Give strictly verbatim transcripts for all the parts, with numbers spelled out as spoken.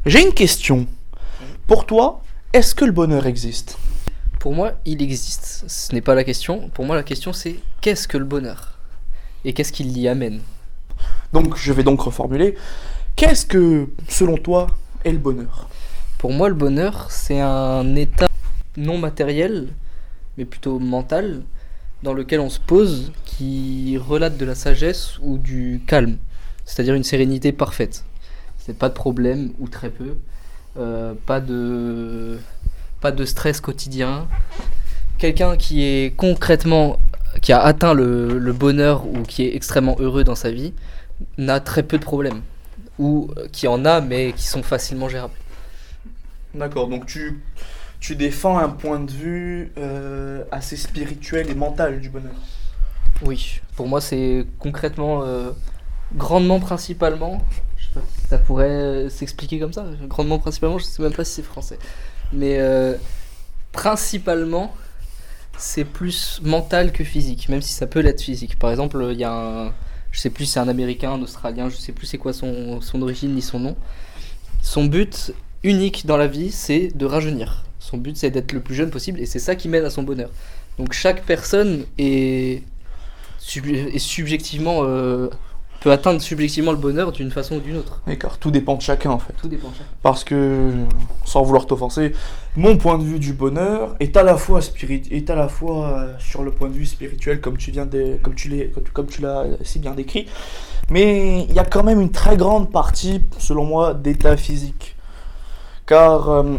J'ai une question. Pour toi, est-ce que le bonheur existe ? Pour moi, il existe. Ce n'est pas la question. Pour moi, la question, c'est qu'est-ce que le bonheur ? Et qu'est-ce qui l'y amène ? Donc, je vais donc reformuler. Qu'est-ce que, selon toi, est le bonheur ? Pour moi, le bonheur, c'est un état non matériel, mais plutôt mental, dans lequel on se pose, qui relate de la sagesse ou du calme. C'est-à-dire une sérénité parfaite. C'est pas de problème, ou très peu. Euh, pas de... pas de stress quotidien. Quelqu'un qui est concrètement, qui a atteint le, le bonheur ou qui est extrêmement heureux dans sa vie, n'a très peu de problèmes. Ou qui en a, mais qui sont facilement gérables. D'accord, donc tu, tu défends un point de vue euh, assez spirituel et mental du bonheur. Oui, pour moi c'est concrètement, euh, grandement principalement, je sais pas si ça pourrait s'expliquer comme ça, grandement principalement, je sais même pas si c'est français, mais euh, principalement c'est plus mental que physique, même si ça peut l'être physique. Par exemple, il y a un, je sais plus si c'est un Américain, un Australien, je sais plus c'est quoi son, son origine ni son nom, son but unique dans la vie, c'est de rajeunir. Son but, c'est d'être le plus jeune possible et c'est ça qui mène à son bonheur. Donc chaque personne est, sub- est subjectivement euh, peut atteindre subjectivement le bonheur d'une façon ou d'une autre. D'accord, tout dépend de chacun en fait. Tout dépend de chacun. Parce que, sans vouloir t'offenser, mon point de vue du bonheur est à la fois, spirit- est à la fois euh, sur le point de vue spirituel, comme tu, viens de, comme tu, l'es, comme tu l'as si bien décrit, mais il y a quand même une très grande partie, selon moi, d'état physique. Car euh,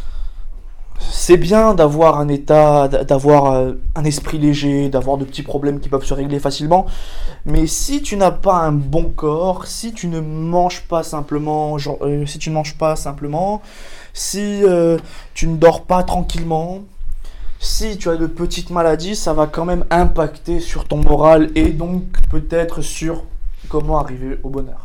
c'est bien d'avoir un état, d'avoir euh, un esprit léger, d'avoir de petits problèmes qui peuvent se régler facilement. Mais si tu n'as pas un bon corps, si tu ne manges pas simplement, genre, euh, si tu ne manges pas simplement, si euh, tu ne dors pas tranquillement, si tu as de petites maladies, ça va quand même impacter sur ton moral et donc peut-être sur comment arriver au bonheur.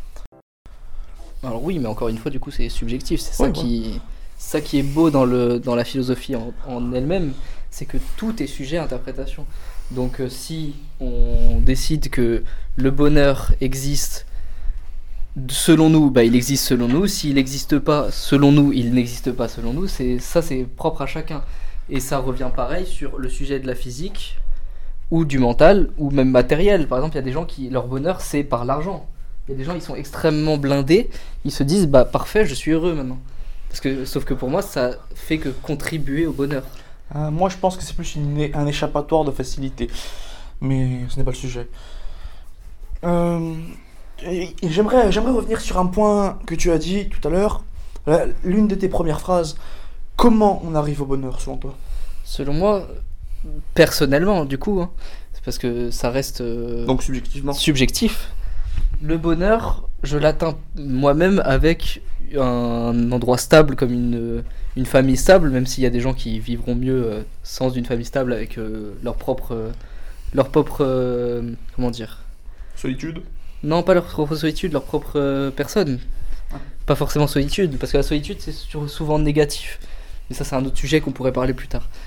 Alors oui, mais encore une fois, du coup, c'est subjectif. C'est ça, Ouais, qui, ça qui est beau dans, le, dans la philosophie en, en elle-même, c'est que tout est sujet à interprétation. Donc euh, si on décide que le bonheur existe selon nous, bah, il existe selon nous. S'il n'existe pas selon nous, il n'existe pas selon nous. C'est, ça, c'est propre à chacun. Et ça revient pareil sur le sujet de la physique, ou du mental, ou même matériel. Par exemple, il y a des gens qui, leur bonheur, c'est par l'argent. Il y a des gens, ils sont extrêmement blindés, ils se disent, bah parfait, je suis heureux maintenant. Parce que, sauf que pour moi, ça fait que contribuer au bonheur. Euh, moi, je pense que c'est plus une, un échappatoire de facilité. Mais ce n'est pas le sujet. Euh, et, et j'aimerais, j'aimerais revenir sur un point que tu as dit tout à l'heure. Euh, l'une de tes premières phrases. Comment on arrive au bonheur, selon toi ? Selon moi, personnellement, du coup, hein, c'est parce que ça reste euh, Donc subjectivement. subjectif. Le bonheur, je l'atteins moi-même avec un endroit stable, comme une, une famille stable, même s'il y a des gens qui vivront mieux euh, sans une famille stable avec euh, leur propre, euh, leur propre, euh, comment dire, Solitude ? non, pas leur propre solitude, leur propre euh, personne. Ah. Pas forcément solitude, parce que la solitude c'est sur- souvent négatif. Mais ça, c'est un autre sujet qu'on pourrait parler plus tard.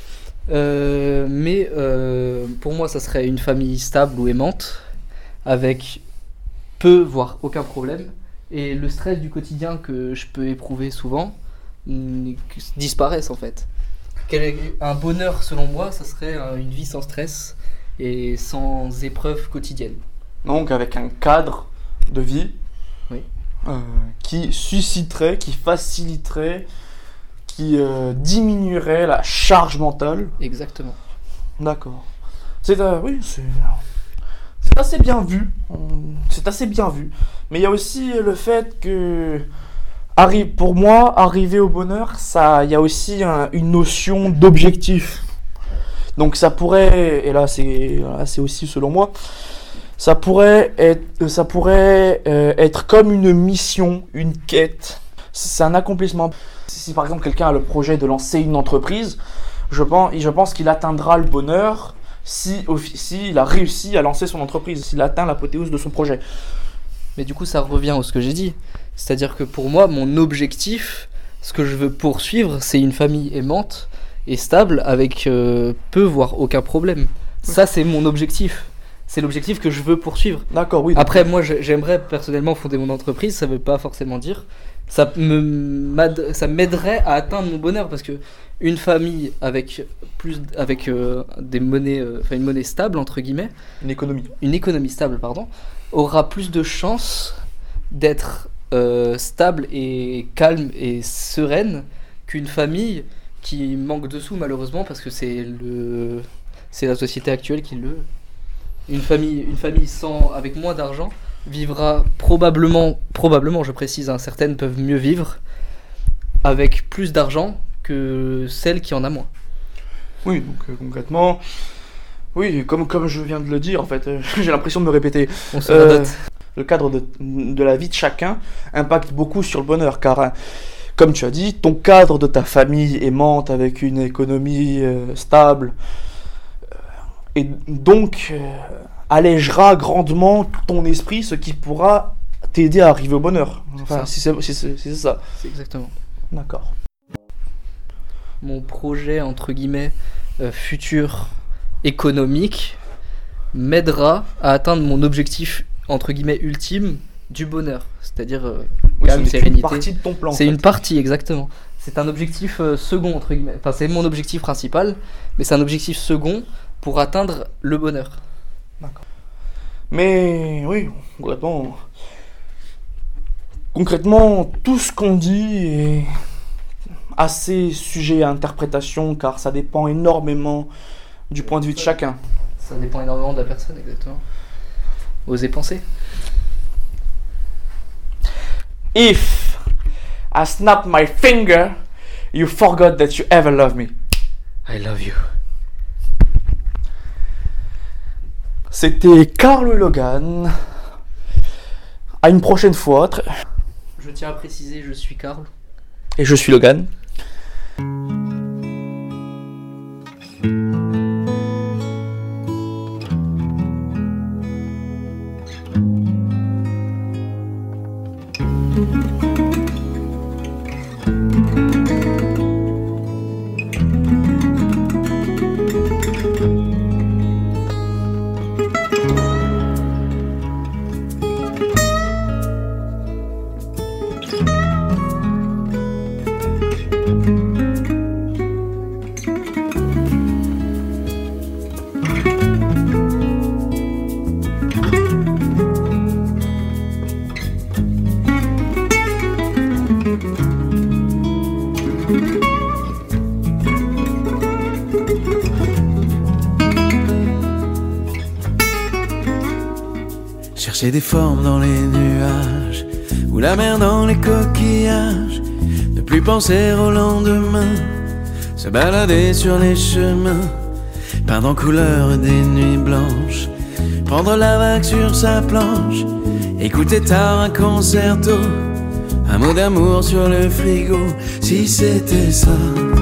Euh, mais euh, pour moi, ça serait une famille stable ou aimante, avec peu, voire aucun problème, et le stress du quotidien que je peux éprouver souvent mm, disparaisse en fait. Quel est- Un bonheur, selon moi, ça serait euh, une vie sans stress et sans épreuves quotidiennes. Donc avec un cadre de vie Oui. euh, qui susciterait, qui faciliterait, qui euh, diminuerait la charge mentale. Exactement. D'accord. C'est euh, oui, c'est c'est assez bien vu. On- C'est assez bien vu. Mais il y a aussi le fait que arri- pour moi, arriver au bonheur, ça, il y a aussi un- une notion d'objectif. Donc ça pourrait, et là c'est, là, c'est aussi selon moi, ça pourrait être, ça pourrait euh, être comme une mission, une quête. C'est un accomplissement. Si par exemple quelqu'un a le projet de lancer une entreprise, je pense, je pense qu'il atteindra le bonheur si, si il a réussi à lancer son entreprise, s'il atteint l'apothéose de son projet. Mais du coup, ça revient à ce que j'ai dit. C'est-à-dire que pour moi, mon objectif, ce que je veux poursuivre, c'est une famille aimante et stable avec euh, peu, voire aucun problème. Ça, c'est mon objectif. c'est l'objectif que je veux poursuivre. D'accord, oui. Après, moi, je- j'aimerais personnellement fonder mon entreprise, ça veut pas forcément dire. Ça me m'ad- ça m'aiderait à atteindre mon bonheur parce que une famille avec plus avec euh, des monnaies, euh, enfin une monnaie stable entre guillemets, Une économie. une économie stable, pardon, aura plus de chances d'être euh, stable et calme et sereine qu'une famille qui manque de sous malheureusement parce que c'est le c'est la société actuelle qui le une famille une famille sans avec moins d'argent vivra probablement probablement je précise hein, certaines peuvent mieux vivre avec plus d'argent que celle qui en a moins. Oui, donc euh, concrètement, oui, comme, comme je viens de le dire, en fait, euh, j'ai l'impression de me répéter. On se Euh, radote. Le cadre de, de la vie de chacun impacte beaucoup sur le bonheur, car, hein, comme tu as dit, ton cadre de ta famille aimante avec une économie euh, stable, euh, et donc euh, allégera grandement ton esprit, ce qui pourra t'aider à arriver au bonheur. Enfin, ça. si c'est si c'est- si c'est ça. C'est exactement. D'accord. Mon projet entre guillemets euh, futur économique m'aidera à atteindre mon objectif entre guillemets ultime du bonheur, c'est-à-dire euh, Oui, calme, c'est une sérénité. partie de ton plan. en C'est fait. une partie exactement. C'est un objectif euh, second entre guillemets. Enfin, c'est mon objectif principal, mais c'est un objectif second pour atteindre le bonheur. Mais oui, concrètement, concrètement, tout ce qu'on dit est assez sujet à interprétation, car ça dépend énormément du point de vue de chacun. Ça dépend énormément de la personne exactement. Oser penser. If I snap my finger, you forgot that you ever loved me. I love you. C'était Carl Logan. À une prochaine fois. Très- Je tiens à préciser, je suis Karl. Et je suis Logan. Chercher des formes dans les nuages ou la mer dans les coquillages, ne plus penser au lendemain, se balader sur les chemins, peindre en couleur des nuits blanches, prendre la vague sur sa planche, écouter tard un concerto, un mot d'amour sur le frigo. Si c'était ça,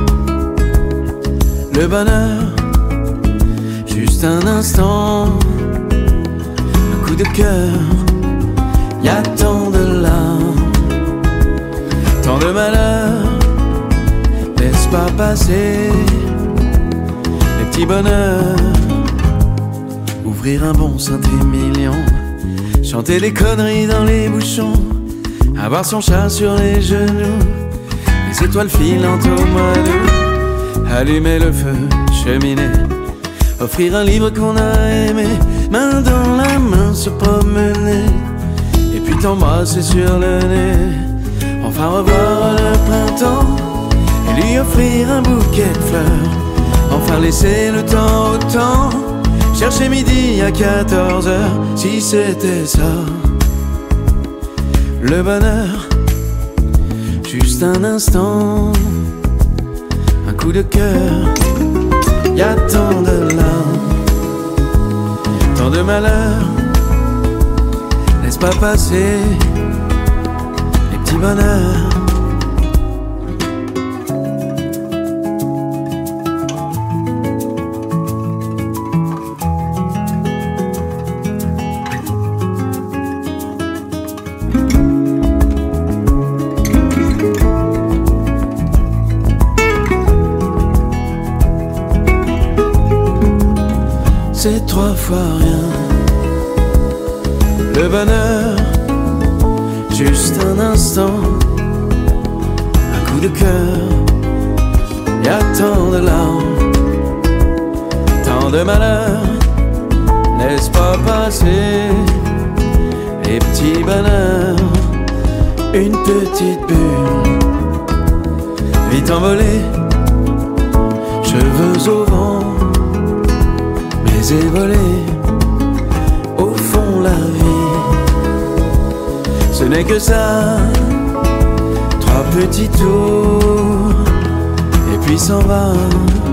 le bonheur, juste un instant, un coup de cœur, y a tant de larmes, tant de malheurs, laisse pas passer les petits bonheurs. Ouvrir un bon Saint-Émilion, chanter des conneries dans les bouchons, avoir son chat sur les genoux, les étoiles filantes au mois d'août, allumer le feu, cheminer, offrir un livre qu'on a aimé, main dans la main se promener, et puis t'embrasser sur le nez, enfin revoir le printemps, et lui offrir un bouquet de fleurs, enfin laisser le temps au temps, chercher midi à quatorze heures, si c'était ça, le bonheur, juste un instant, un coup de cœur, y a tant de larmes, tant de malheurs, laisse pas passer les petits bonheurs. C'est trois fois rien, Le bonheur, juste un instant, un coup de cœur, y a tant de larmes, tant de malheurs, laisse pas passer les petits bonheurs. Une petite bulle, vite envolée, cheveux au vent, mais évolée, au fond la vie, ce n'est que ça, trois petits tours, et puis s'en va.